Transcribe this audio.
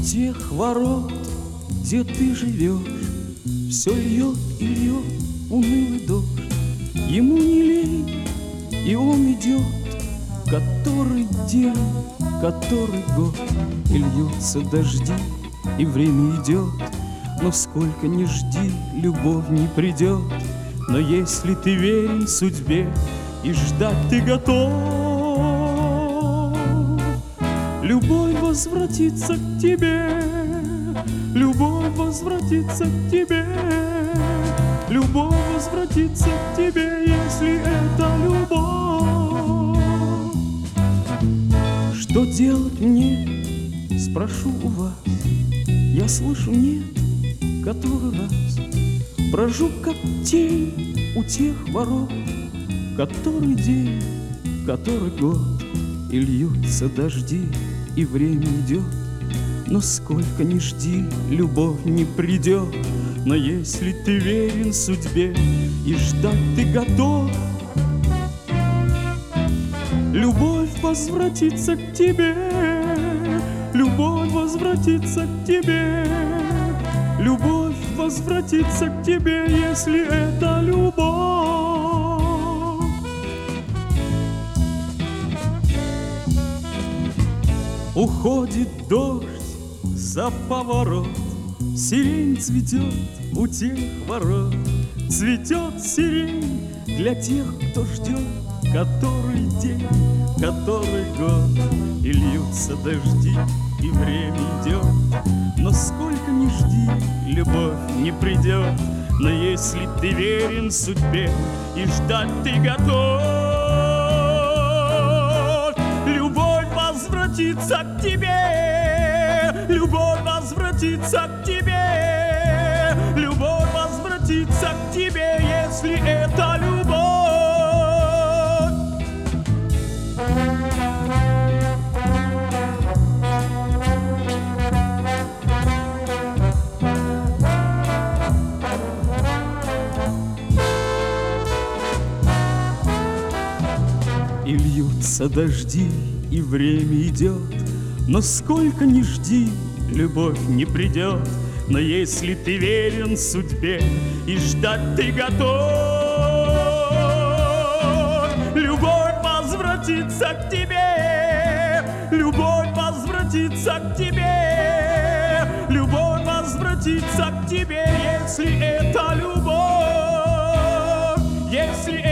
тех ворот, где ты живешь, все льет и льет унылый дождь. Ему не лень, и он идет, который день, который год. И льются дожди, и время идет, но сколько ни жди, любовь не придет. Но если ты верен судьбе и ждать ты готов, любовь возвратится к тебе, любовь возвратится к тебе, любовь возвратится к тебе, если это любовь. Что делать мне, спрошу у вас, я слышу нет, который раз брожу как тень у тех ворот, который день, который год. И льются дожди, и время идет, но сколько ни жди, любовь не придет. Но если ты верен судьбе и ждать ты готов, любовь возвратится к тебе, любовь возвратится к тебе, любовь возвратится к тебе, если это любовь. Уходит дождь за поворот, сирень цветет у тех ворот. Цветет сирень для тех, кто ждет, который день, который год. И льются дожди, и время идет, но сколько ни жди, любовь не придет. Но если ты верен судьбе и ждать ты готов, любовь возвратится к тебе, любовь возвратится к тебе, любовь возвратится к тебе, если это любовь. И льются дожди, и время идет, но сколько ни жди, любовь не придет. Но если ты верен судьбе и ждать ты готов, любовь возвратится к тебе, любовь возвратится к тебе, любовь возвратится к тебе, если это любовь, если